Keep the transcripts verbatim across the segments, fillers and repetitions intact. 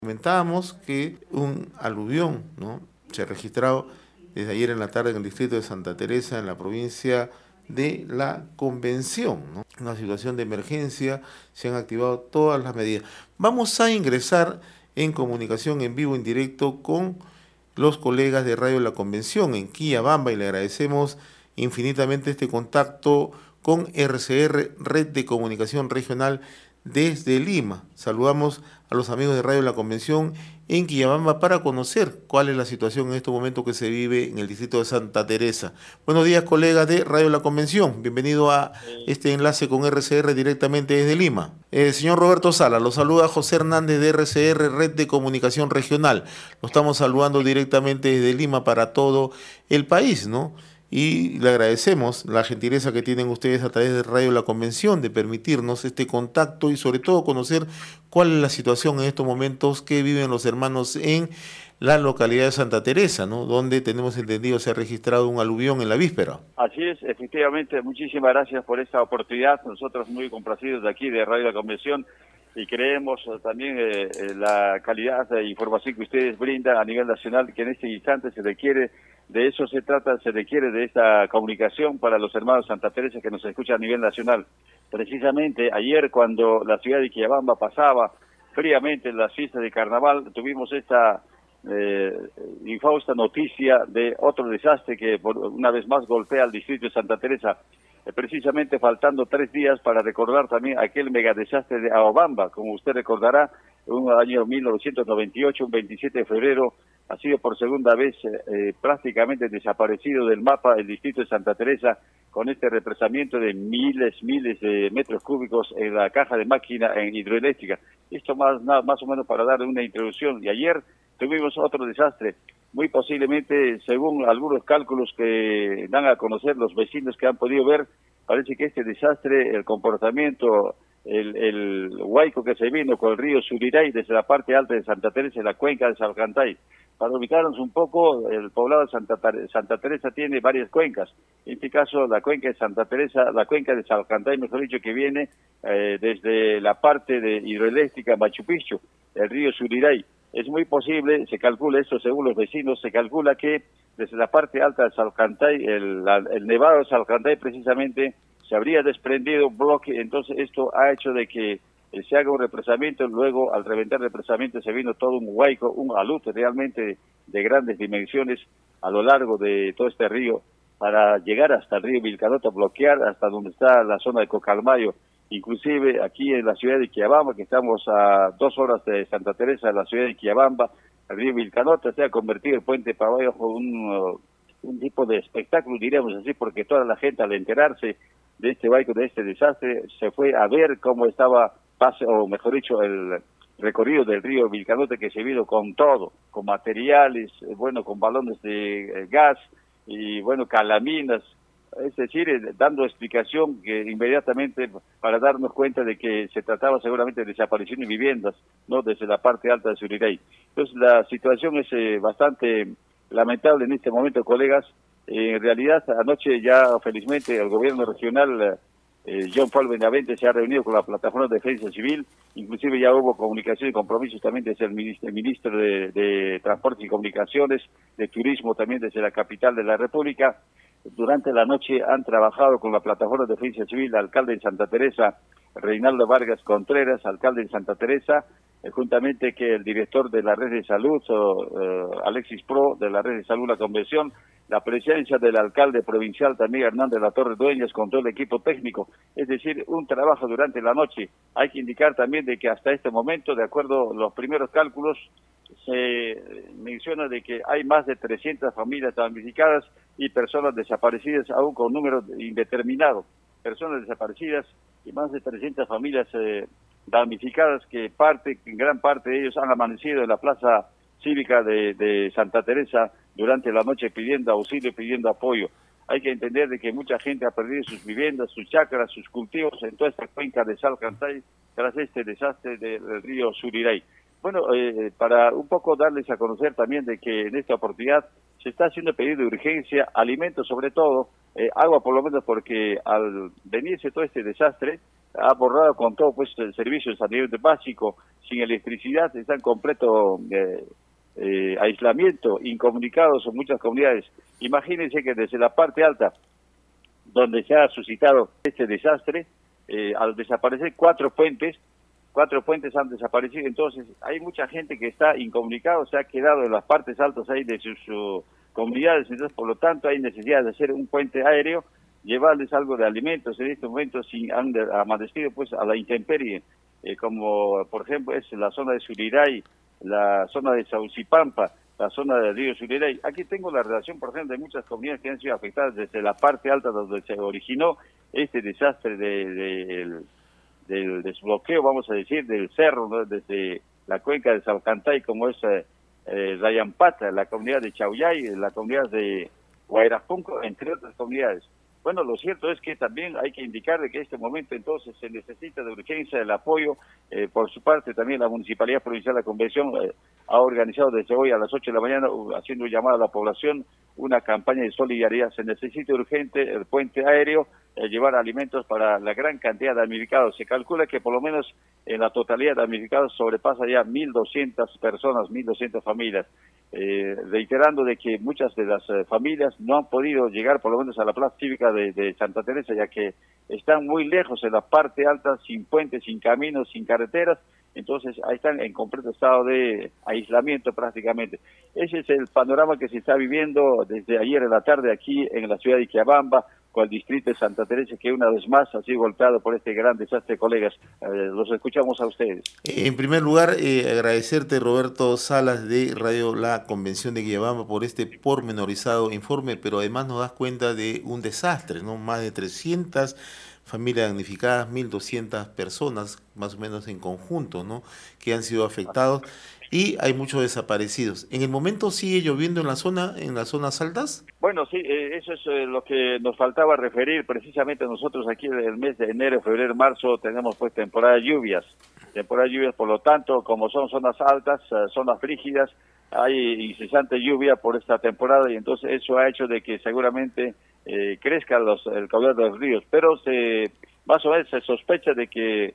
Comentábamos que un aluvión, ¿no?, se ha registrado desde ayer en la tarde en el distrito de Santa Teresa, en la provincia de La Convención, ¿no? Una situación de emergencia, se han activado todas las medidas. Vamos a ingresar en comunicación en vivo, en directo, con los colegas de Radio La Convención en Quillabamba, y le agradecemos infinitamente este contacto con R C R, Red de Comunicación Regional desde Lima. Saludamos a los amigos de Radio La Convención en Quillabamba para conocer cuál es la situación en estos momentos que se vive en el distrito de Santa Teresa. Buenos días, colegas de Radio La Convención. Bienvenido a este enlace con R C R directamente desde Lima. Eh, señor Roberto Sala, lo saluda José Hernández de R C R, Red de Comunicación Regional. Lo estamos saludando directamente desde Lima para todo el país, ¿no? Y le agradecemos la gentileza que tienen ustedes a través de Radio La Convención de permitirnos este contacto y sobre todo conocer cuál es la situación en estos momentos que viven los hermanos en la localidad de Santa Teresa, ¿no?, donde tenemos entendido se ha registrado un aluvión en la víspera. Así es, efectivamente, muchísimas gracias por esta oportunidad. Nosotros muy complacidos de aquí de Radio La Convención y creemos también eh, la calidad de información que ustedes brindan a nivel nacional, que en este instante se requiere. De eso se trata, se requiere de esta comunicación para los hermanos Santa Teresa que nos escuchan a nivel nacional. Precisamente ayer, cuando la ciudad de Quillabamba pasaba fríamente en las fiestas de carnaval, tuvimos esta eh, infausta noticia de otro desastre que por una vez más golpea al distrito de Santa Teresa. Eh, precisamente faltando tres días para recordar también aquel megadesastre de Aobamba. Como usted recordará, un año mil novecientos noventa y ocho, un veintisiete de febrero, ha sido por segunda vez eh, prácticamente desaparecido del mapa el distrito de Santa Teresa, con este represamiento de miles, miles de metros cúbicos en la caja de máquina en hidroeléctrica. Esto más, nada, más o menos para dar una introducción. Y ayer tuvimos otro desastre, muy posiblemente, según algunos cálculos que dan a conocer los vecinos que han podido ver, parece que este desastre, el comportamiento, el, el huaico que se vino con el río Suriray desde la parte alta de Santa Teresa en la cuenca de Salcantay. Para ubicarnos un poco, el poblado de Santa, Santa Teresa tiene varias cuencas. En este caso, la cuenca de Santa Teresa, la cuenca de Salcantay, mejor dicho, que viene eh, desde la parte de hidroeléctrica Machu Picchu, el río Suriray. Es muy posible, se calcula esto según los vecinos, se calcula que desde la parte alta de Salcantay, el, la, el nevado de Salcantay precisamente, se habría desprendido un bloque. Entonces esto ha hecho de que eh, se haga un represamiento. Luego, al reventar el represamiento, se vino todo un huaico, un alud realmente de, de grandes dimensiones a lo largo de todo este río, para llegar hasta el río Vilcanota, bloquear hasta donde está la zona de Cocalmayo. Inclusive aquí en la ciudad de Quillabamba, que estamos a dos horas de Santa Teresa, en la ciudad de Quillabamba, el río Vilcanota se ha convertido el puente para abajo un, uh, un tipo de espectáculo, diríamos así, porque toda la gente, al enterarse de este huaico, de este desastre, se fue a ver cómo estaba, pase, o mejor dicho, el recorrido del río Vilcanota, que se vino con todo, con materiales, eh, bueno, con balones de eh, gas y, bueno, calaminas. Es decir, dando explicación que inmediatamente para darnos cuenta de que se trataba seguramente de desaparición de viviendas, no, desde la parte alta de Suriray. Entonces la situación es eh, bastante lamentable en este momento, colegas. Eh, en realidad, anoche ya felizmente el gobierno regional, eh, John Paul Benavente, se ha reunido con la plataforma de defensa civil. Inclusive ya hubo comunicación y compromisos también desde el ministro, el ministro de, de Transporte y Comunicaciones, de Turismo también desde la capital de la República. Durante la noche han trabajado con la plataforma de defensa civil, el alcalde de Santa Teresa, Reinaldo Vargas Contreras, alcalde de Santa Teresa, eh, juntamente que el director de la red de salud, o, eh, Alexis Pro, de la red de salud La Convención, la presencia del alcalde provincial también, Hernández de la Torre Dueñas, con todo el equipo técnico. Es decir, un trabajo durante la noche. Hay que indicar también de que hasta este momento, de acuerdo a los primeros cálculos, se menciona de que hay más de trescientas familias damnificadas y personas desaparecidas, aún con números indeterminados. Personas desaparecidas y más de trescientas familias eh, damnificadas, que parte, en gran parte de ellos han amanecido en la plaza cívica de, de Santa Teresa durante la noche pidiendo auxilio, pidiendo apoyo. Hay que entender de que mucha gente ha perdido sus viviendas, sus chacras, sus cultivos en toda esta cuenca de Salcantay tras este desastre del, del río Suriray. Bueno, eh, para un poco darles a conocer también de que en esta oportunidad se está haciendo pedido de urgencia, alimentos sobre todo, eh, agua por lo menos porque al venirse todo este desastre, ha borrado con todo pues el servicio de saneamiento básico, sin electricidad, está en completo eh, eh, aislamiento, incomunicados en muchas comunidades. Imagínense que desde la parte alta, donde se ha suscitado este desastre, eh, al desaparecer cuatro puentes, cuatro puentes han desaparecido, entonces hay mucha gente que está incomunicada, se ha quedado en las partes altas ahí de sus uh, comunidades, entonces por lo tanto hay necesidad de hacer un puente aéreo, llevarles algo de alimentos en este momento, sin han amanecido pues a la intemperie, eh, como por ejemplo es la zona de Suriray, la zona de Saucipampa, la zona del río Suriray. Aquí tengo la relación, por ejemplo, de muchas comunidades que han sido afectadas desde la parte alta donde se originó este desastre de, de, del, del desbloqueo, vamos a decir, del cerro, ¿no? Desde la cuenca de Salcantay, como es eh, eh, Rayampata, la comunidad de Chauyay, la comunidad de Guairapunco, entre otras comunidades. Bueno, lo cierto es que también hay que indicar de que en este momento entonces se necesita de urgencia el apoyo, eh, por su parte también la Municipalidad Provincial de la Convención eh, ha organizado desde hoy a las ocho de la mañana, uh, haciendo un llamado a la población, una campaña de solidaridad. Se necesita urgente el puente aéreo, eh, llevar alimentos para la gran cantidad de damnificados. Se calcula que por lo menos en la totalidad de damnificados sobrepasa ya mil doscientas personas, mil doscientas familias. Eh, reiterando de que muchas de las eh, familias no han podido llegar por lo menos a la plaza cívica de, de Santa Teresa, ya que están muy lejos en la parte alta, sin puentes, sin caminos, sin carreteras, entonces ahí están en completo estado de aislamiento prácticamente. Ese es el panorama que se está viviendo desde ayer en la tarde aquí en la ciudad de Iquiabamba, con el distrito de Santa Teresa, que una vez más ha sido golpeado por este gran desastre, colegas. Eh, los escuchamos a ustedes. En primer lugar, eh, agradecerte, Roberto Salas, de Radio La Convención de Iquiabamba, por este pormenorizado informe, pero además nos das cuenta de un desastre, ¿no? Más de trescientas familias damnificadas, mil doscientas personas, más o menos en conjunto, ¿no?, que han sido afectados, y hay muchos desaparecidos. ¿En el momento sigue lloviendo en la zona, en las zonas altas? Bueno, sí, eh, eso es eh, lo que nos faltaba referir. Precisamente nosotros aquí en el mes de enero, febrero, marzo tenemos pues temporada de lluvias, temporada de lluvias, por lo tanto, como son zonas altas, eh, zonas frígidas, hay incesante lluvia por esta temporada y entonces eso ha hecho de que seguramente eh, crezca los, el caudal de los ríos, pero se, más o menos se sospecha de que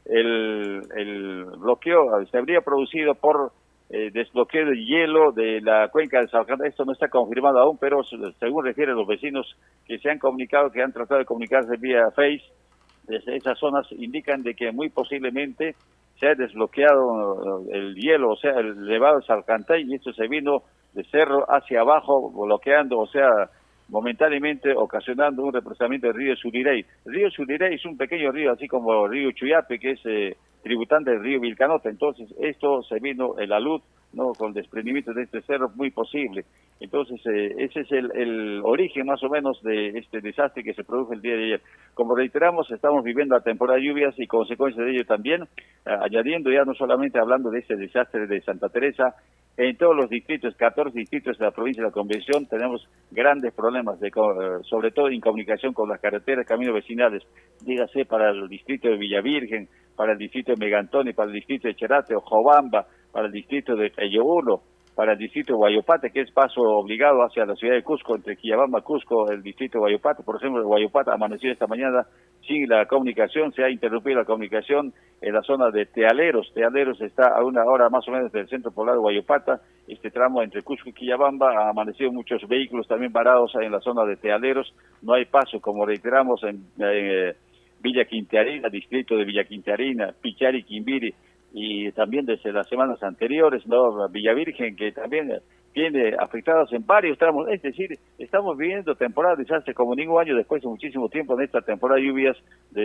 el, el bloqueo se habría producido por eh, desbloqueo de hielo de la cuenca de Salcantay. Esto no está confirmado aún, pero según refieren los vecinos que se han comunicado, que han tratado de comunicarse vía Face, desde esas zonas indican de que muy posiblemente se ha desbloqueado el hielo, o sea, el elevado de Salcantay, y esto se vino de cerro hacia abajo, bloqueando, o sea, momentáneamente ocasionando un represamiento del río Suriray. El río Suriray es un pequeño río, así como el río Chuyape, que es eh, tributante del río Vilcanota. Entonces, esto se vino en la luz, ¿no?, con el desprendimiento de este cerro, muy posible. Entonces, eh, ese es el, el origen más o menos de este desastre que se produjo el día de ayer. Como reiteramos, estamos viviendo la temporada de lluvias y consecuencia de ello también, eh, añadiendo ya no solamente hablando de este desastre de Santa Teresa, en todos los distritos, catorce distritos de la provincia de la Convención, tenemos grandes problemas, de, sobre todo en comunicación con las carreteras, caminos vecinales, dígase para el distrito de Villavirgen, para el distrito de Megantoni, para el distrito de Cherate o Jobamba, para el distrito de Tello para el distrito de Guayopata, que es paso obligado hacia la ciudad de Cusco, entre Quillabamba, Cusco, el distrito de Guayopata. Por ejemplo, Guayopata amaneció esta mañana sin la comunicación, se ha interrumpido la comunicación en la zona de Tealeros. Tealeros está a una hora más o menos del centro poblado de Guayopata. Este tramo entre Cusco y Quillabamba ha amanecido muchos vehículos también parados en la zona de Tealeros. No hay paso, como reiteramos, en, en Villa Quintearina, distrito de Villa Quintearina, Pichari, Quimbiri, y también desde las semanas anteriores, ¿no?, Villavirgen, que también tiene afectados en varios tramos. Es decir, estamos viviendo temporada de desastre como ningún año después de muchísimo tiempo en esta temporada de lluvias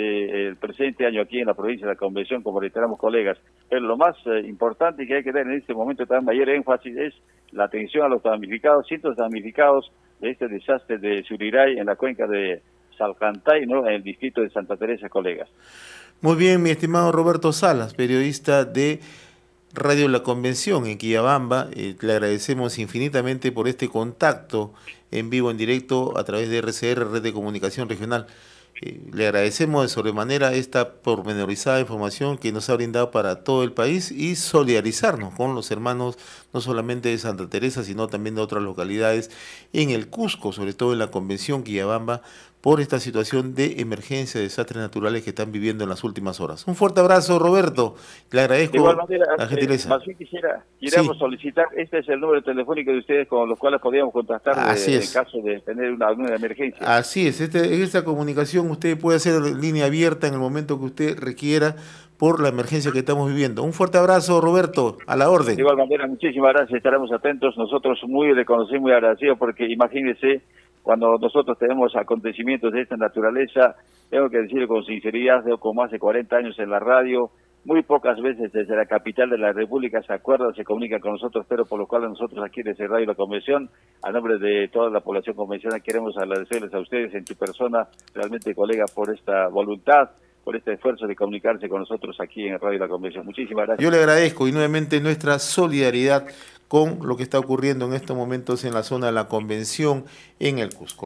del presente año aquí en la provincia de la Convención, como reiteramos, colegas. Pero lo más eh, importante que hay que dar en este momento también mayor énfasis es la atención a los damnificados, cientos de damnificados de este desastre de Suriray en la cuenca de Salcantay, ¿no?, en el distrito de Santa Teresa, colegas. Muy bien, mi estimado Roberto Salas, periodista de Radio La Convención en Quillabamba. Eh, le agradecemos infinitamente por este contacto en vivo, en directo, a través de R C R, Red de Comunicación Regional. Eh, le agradecemos de sobremanera esta pormenorizada información que nos ha brindado para todo el país y solidarizarnos con los hermanos no solamente de Santa Teresa, sino también de otras localidades en el Cusco, sobre todo en la Convención Quillabamba, por esta situación de emergencia, de desastres naturales que están viviendo en las últimas horas. Un fuerte abrazo, Roberto. Le agradezco de igual manera, la gentileza. Eh, más bien quisiera, quisiéramos sí. solicitar, este es el número telefónico de ustedes con los cuales podríamos contactar de, en caso de tener una, una emergencia. Así es, este, en esta comunicación usted puede hacer línea abierta en el momento que usted requiera por la emergencia que estamos viviendo. Un fuerte abrazo, Roberto, a la orden. De igual manera, muchísimas gracias, estaremos atentos. Nosotros muy reconocidos, muy agradecidos, porque imagínense, cuando nosotros tenemos acontecimientos de esta naturaleza, tengo que decirlo con sinceridad, tengo como hace cuarenta años en la radio, muy pocas veces desde la capital de la República se acuerdan, se comunican con nosotros, pero por lo cual nosotros aquí desde Radio La Convención, a nombre de toda la población convencional, queremos agradecerles a ustedes en tu persona, realmente colega, por esta voluntad, por este esfuerzo de comunicarse con nosotros aquí en Radio La Convención. Muchísimas gracias. Yo le agradezco y nuevamente nuestra solidaridad con lo que está ocurriendo en estos momentos en la zona de la Convención en el Cusco.